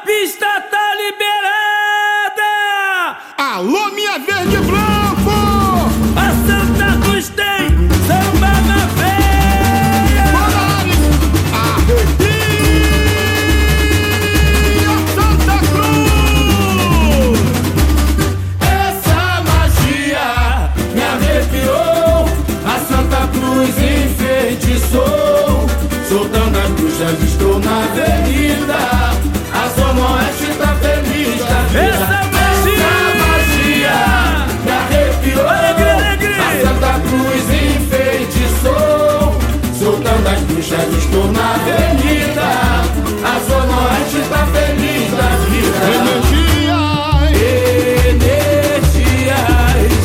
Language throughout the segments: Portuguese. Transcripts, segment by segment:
pista tá liberada! Alô, minha verde e branco! A Santa Cruz tem samba na veia! Arrepia Santa Cruz! Essa magia me arrepiou, a Santa Cruz enfeitiçou. Soltando as bruxas estou na avenida, a Zona Oeste tá feliz da vida. Essa magia me arrepiou, a Santa Cruz enfeitiçou. Soltando as bruxas estou na avenida, a Zona Oeste tá feliz da vida. Energias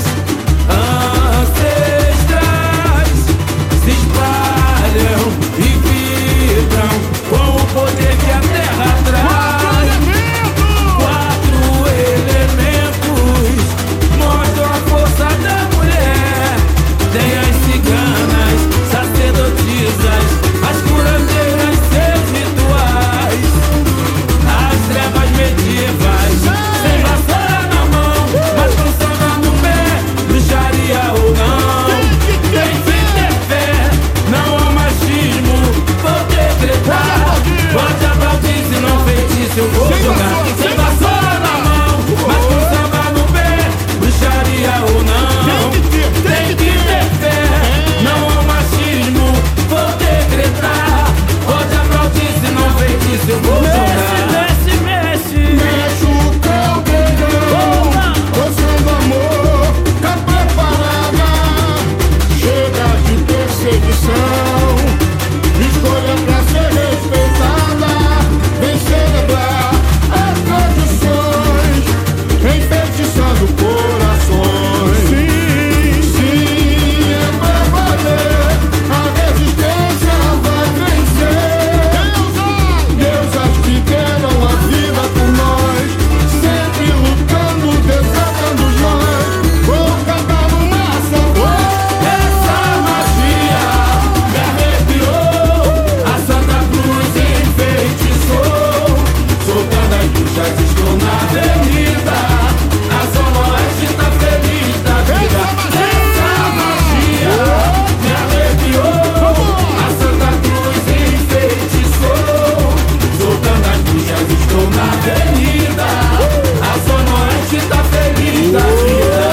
ancestrais se espalham e vibram com o poder que a terra traz. Quatro elementos mostram a força da mulher. Tem as ciganas, sacerdotisas, as curandeiras, seus rituais, as trevas medievais, sem vassoura na mão, mas com samba no pé, bruxaria ou não. Tem que ter fé, não há machismo, vou decretar. Pode aplaudir se não feitiço, eu vou jogar. Sem vassoura na mão, mas com samba no pé, bruxaria ou não. Tem que ter fé, não há machismo, vou decretar. Pode aplaudir se não feitiço, eu vou jogar. Mexe o caldeirão, dançando amor, capa parada. Chega de perseguição, escolha pra ser respeitada. Vem celebrar as tradições, enfeitiçando corações. Sim, é pra valer, a resistência vai vencer. Deusas que deram a vida por nós, sempre lutando, desatando os nós. Vou cantar numa só voz. Essa magia me arrepiou, a Santa Cruz enfeitiçou. Soltando as bruxas estou na avenida, a Zona Oeste tá feliz da vida. Essa magia me arrepiou, a Santa Cruz enfeitiçou. Soltando as bruxas estou na avenida, a Zona Oeste tá feliz da vida.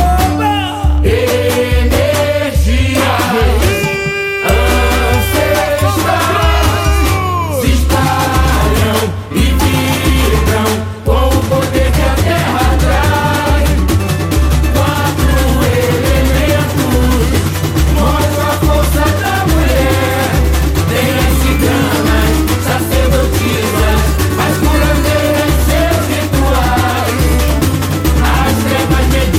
Energias ancestrais se espalham e vibram com o poder que a terra traz. Quatro elementos mostram a força da mulher. Tem as ciganas, sacerdotisas, as curandeiras, seus rituais, as trevas medievais.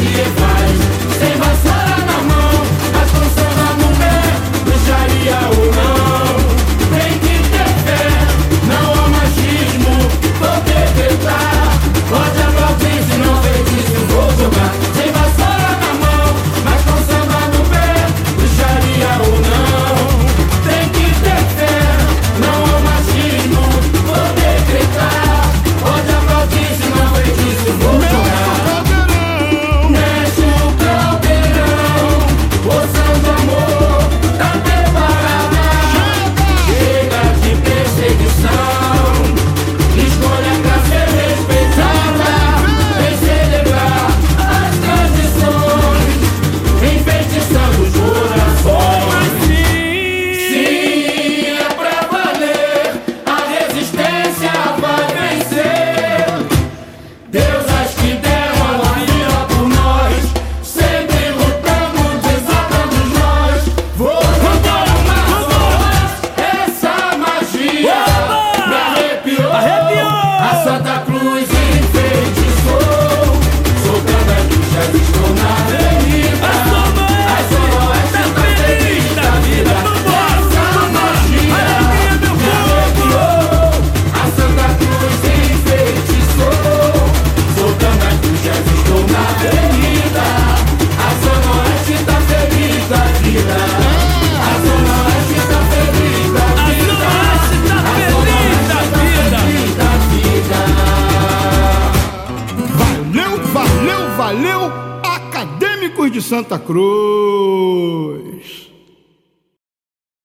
de Santa Cruz.